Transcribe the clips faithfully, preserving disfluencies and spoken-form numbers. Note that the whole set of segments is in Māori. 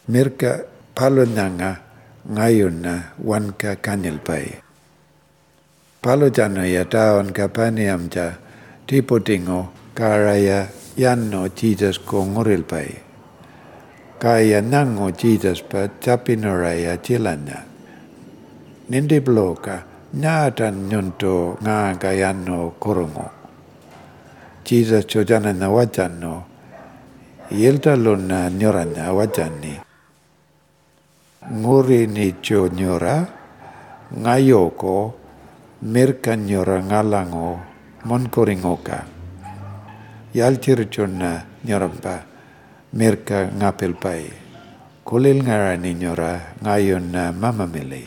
Mirka palonanga ngayuna wanka kanyilpai. Palojano ya taon kapani amja tipotingo karaya yanno Jesus ko ngorilpai. Kaya nango Jesus pa chapinoraya chilanya. Nindi bloka nyatan nyonto nga kayano korongo. Jesus chojana na wajano yelta lona nyoranya wajani. Nguri ni cho nyora ngayoko mirka nyora ngalango monkoringoka. Yalchirchona nyorampa mirka ngapilpai. Kulil ngarani nyora ngayon na mamamili.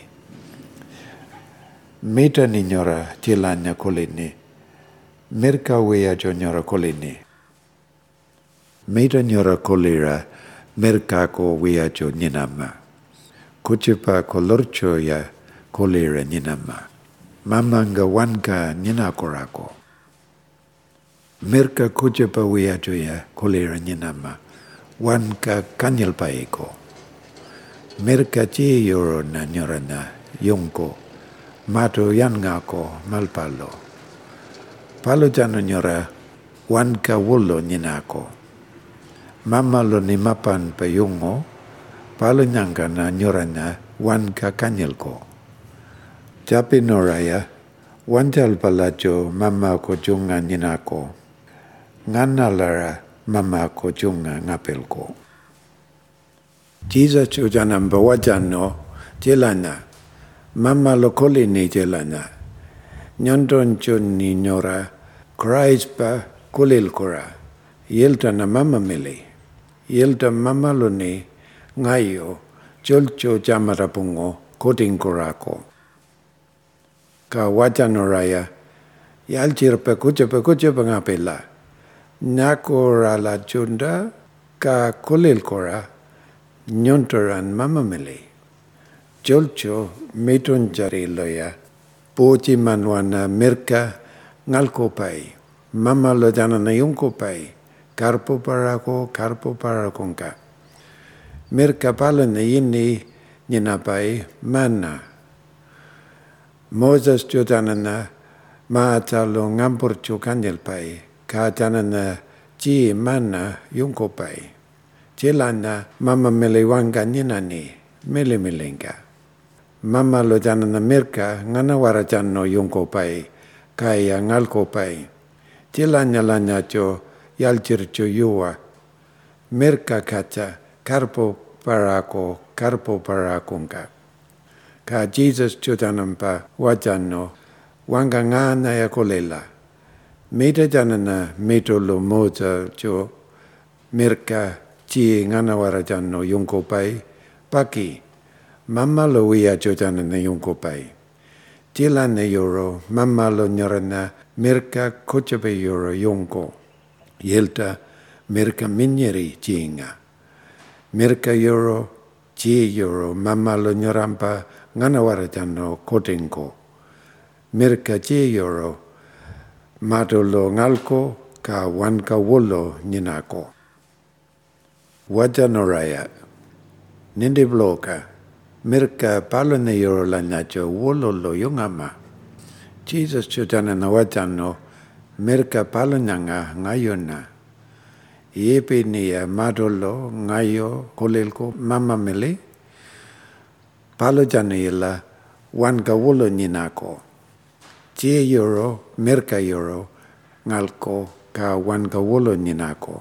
Mita ni nyora chilanya kulini. Mirka wea jo nyora kulini. Mita nyora kulira mirka ko wea jo ninama. Kuchipa kolorcho ya kulira ninama. Mamanga wanka ninakorako. Mirka kuchipa wea jo ya kulira ninama. Wanka kanyalpaiko. Mirka chi yoro na nyorana yonko. Mato yangako malpalo. Palo jano nyora wanka wolo ninako. Mama lo ni mapan payungo. Palo nyanga na nyorana wanka kanyelko. Japi noraya wanjal palacho mama ko junga ninako. Nganalara mama ko junga ngapelko. Jesus chujanam bawajano jelana. Mama lo kolini jelana. Nyondon chun ni nyora. Christ pa kulil kora. Yelta na mama mili. Yelta mama lo ni ngayo. Cholcho jamarapungo koting korako. Ka wajanoraya. Yalchirpa kuchapa kuchapa ngapela. Nakora la chunda. Ka kulil kora. Nyontoran mama mili. Cholcho metun jari loya. Pochi manwana mirka ngalko pai. Mama lo jana na yungko pai. Karpo parako, karpo parakonka. Mirka pala na yini nina pai mana. Moses jo jana na maata lo ngampur jo kanyel pai. Ka jana na ji mana yungko pai. Jelana mama mele wanga nina ni. Mele melenga. Mama lo jana na mirka ngana wara jano yungko pai, kaya ngalko pai. Jelanya lanya cho yalchir cho yuwa. Mirka kacha karpo parako, karpo parakunga. Ka Jesus cho janampa wajano wanga ngana ya kolela. Meta jana na meto lo moza cho mirka chi ngana wara jano yungko pai, paki. Mama lo wia jojana na yungko pai. Jila na yoro, mama lo nyorana mirka kochabe yoro yungko. Yelta mirka minyeri jinga. Mirka yoro, ji yoro, mama lo nyorampa nganawara jano kotingko. Mirka ji yoro, mato lo ngalko ka wanka wolo ninako. Wajanoraya, nindi bloka. Mirka palo na yoro la nacho wolo lo yungama. Jesus chutana na wajano mirka palo nyanga ngayona. Yepe niya madolo ngayo kolelko mama mele. Palo jano yela wanka wolo ninako. Jie yoro mirka yoro ngalko ka wanka wolo ninako.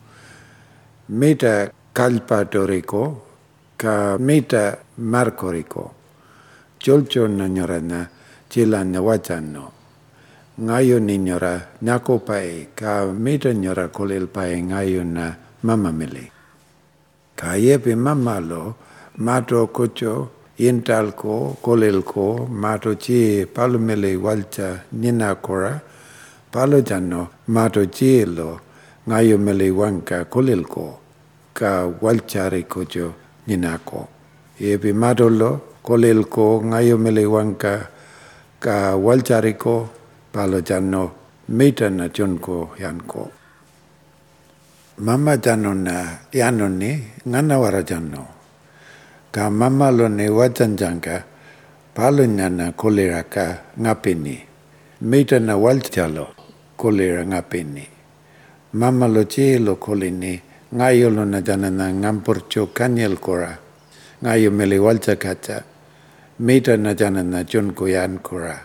Meta kalpa toriko ka meta markoriko. Cholcho na nyorana chilanya wajano. Ngayo ni nyora nako pai ka meta nyora kolel pai ngayo na mama mele. Ka yepe mama lo mato kocho intalko kolelko mato chi palo mele walcha nina kora palo jano mato chi lo ngayo mele wanka kolelko ka walchari kocho ninako. Yepi madolo kolelko ngayo mele wanka ka walchariko palo jano meta na chonko yanko. Mama jano na yano ni ngana wara jano. Ka mama lo ne wajanjanga palo nyana kolera ka ngapini. Mita na walchalo kolera ngapini. Mama lo che lo kolini ngayo lo na jana na ngampurcho kanyel kora. Ngayo mele walcha kacha. Mita na jana na jon koyan kora.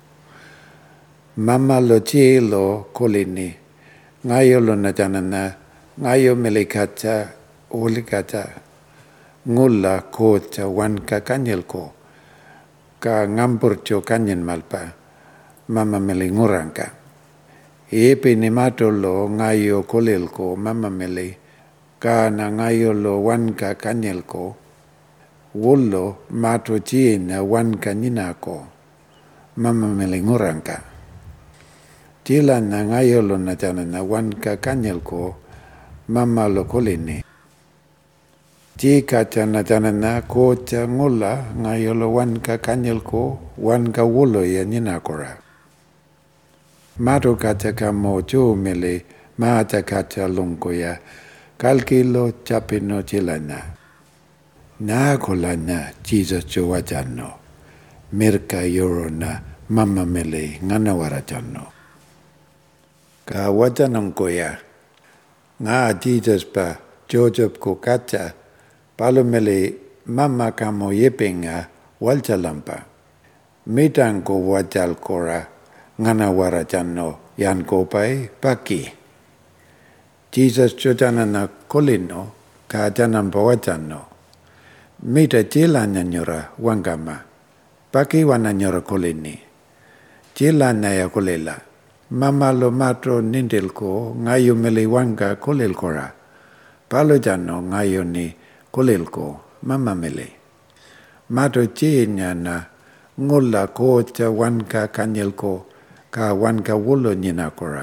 Mama lo che lo kolini ngayo lo na jana na ngayo mele kacha uli kacha. Ngulla kocha wanka kanyel ko. Ka ngampurcho kanyen malpa. Mama mele ngurangka. Epe ni mato lo ngayo kolel ko mama mele ka na ngayo lo wanka kanyel ko wolo mato china wanka nina ko mama mele ngurangka tila na ngayo lo na jana na wanka kanyel ko mama lo kolini tika chana jana na ko cha ngula ngayo lo wanka kanyel ko wanka wolo ya nina kora Mato kacha kamo jo mele maata kacha longo ya kalkilo chapino chilana. Na kolana Jesus jo wajano. Mirka yorona mama mele ngana warajano. Ka wajanong ya nga Jesus pa Joseph ko kacha palo mele mama kamo yepenga walchalampa. Mitang ko wajal kora. Ngana warajano yan ko pai paki. Jesus chojana na kolino ka janam bawajano. Mita chilanya nyora wangama. Paki wana nyora kolini. Chilanya ya kolela. Mama lo matro nindil ko ngayo mele wanga kolel kora. Palo jano ngayo ni kolel ko mama mele. Mato chinya na ngula ko cha wanka kanyel ko. Ka wanka wolo nina kora.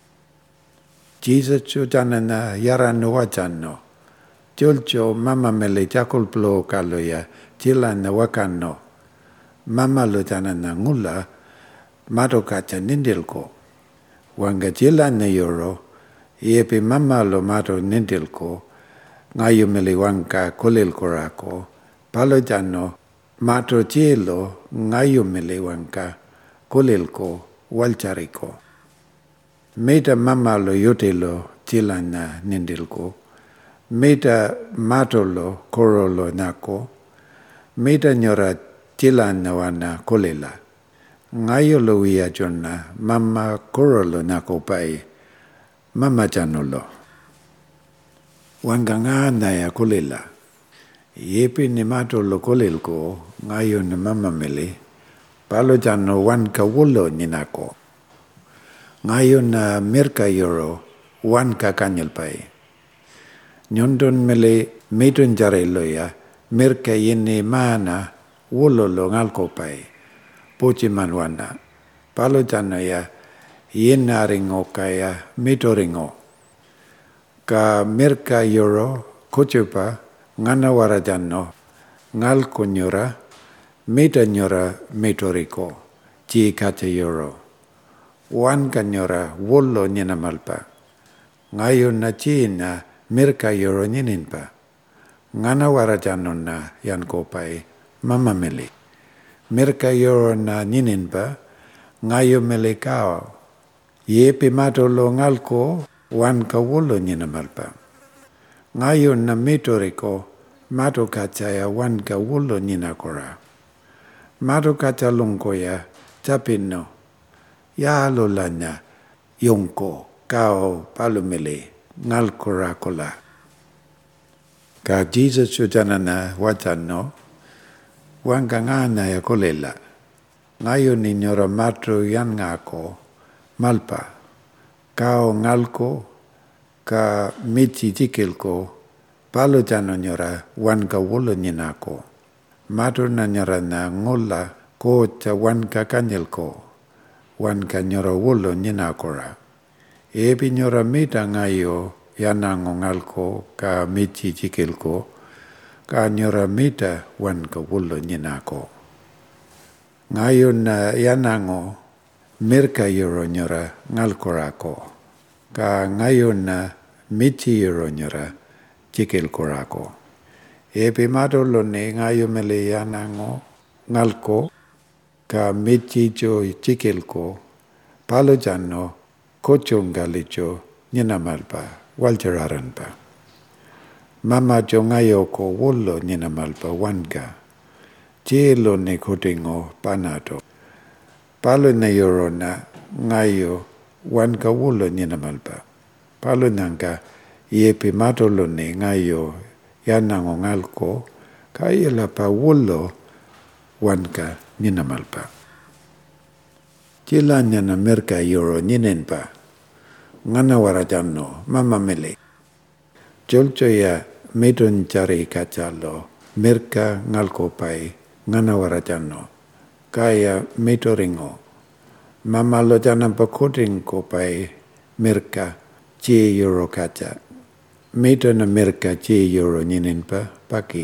Jesus chujana na yara no wajano. Jolcho mama mele jakul plo kalo ya chila na wakano. Mama lo jana na ngula mato kacha nindil ko. Wanga chila na yoro yepi mama lo mato nindil ko. Ngayo mele wanka kolil kora ko. Palo jano mato chilo ngayo mele wanka kolil ko. Walchariko. Meta mama lo yote lo chilana nindilko. Meta mato lo koro lo nako. Meta nyora chilana wana kolela. Ngayo lo wia jonna mama koro lo nako pai. Mama jano lo. Wanga ngana ya kolela. Yepi ni mato lo kolelko ngayo ni mama mele. Palo jano wanka wolo ninako. Ngayon na mirka yoro wanka kanyal pai. Nyondon mele medon jarelo ya mirka yene mana wolo lo ngalko pai. Pochi manwana. Palo jano ya yena ringo kaya medo ringo. Ka mirka yoro kochupa ngana warajano ngalko nyora. Meta nyora metoriko, chi kacha yoro. Wan ka nyora wolo nyana malpa. Ngayon na chi na mirka yoro nyinin pa. Ngana warajano na yan ko pai mama mele. Mirka yoro na nyinin pa. Ngayo mele kao. Yepi mato lo ngalko wan ka wolo nyana malpa. Ngayon na metoriko mato kacha ya wan ka wolo nyina kora. Mato kacha longko ya chapino. Ya lo lanya yongko kao palumele ngal kora kola. Ka Jesus chujana na wajano wanga ngana ya kolela. Ngayo ni nyora matro yan ngako malpa. Kao ngalko ka michi tikilko palo jano nyora wanga wolo nyinako. Mato na nyora na ngola ko cha wanka kanyel ko. Wanka nyora wolo nyinakora. Ebi nyora mita ngayo yanango ngalko ka michi chikil ko. Ka nyora mita wanka wolo nyinako. Ngayo na yanango mirka yoro nyora ngalkora ko. Ka ngayo na michi yoro nyora chikil korako. E pe matolo ne ngayo mele yanango ngalko ka mechicho chikilko palo janno kochongalicho nyinamalpa walchararanpa. Mama jongayo ko wolo nyinamalpa wanka chelo ne kotingo panato. Palo na yorona ngayo wanka wolo nyinamalpa. Palo nanga yepe matolo ne ngayo yanango ngalko kaya la pa wolo wanka nyinamalpa. Chila nyana merka yoro nyinenpa ngana warajano mama mele. Jolcho ya medon cari kacalo merka ngalko pai ngana warajano kaya metoringo. Mama lo jana pakoting ko pai merka cie yoro kaca. Meto na merka cie yoro nyinenpa paki.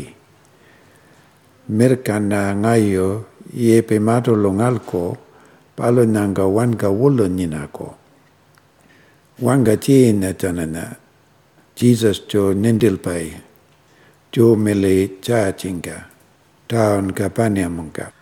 Merka na ngayo yepe mato lo ngalko palo nanga wanka wulo nyinako. Wanga cie na tanana Jesus jo nendil pai jo mele cha chinga taon kapanya mungka.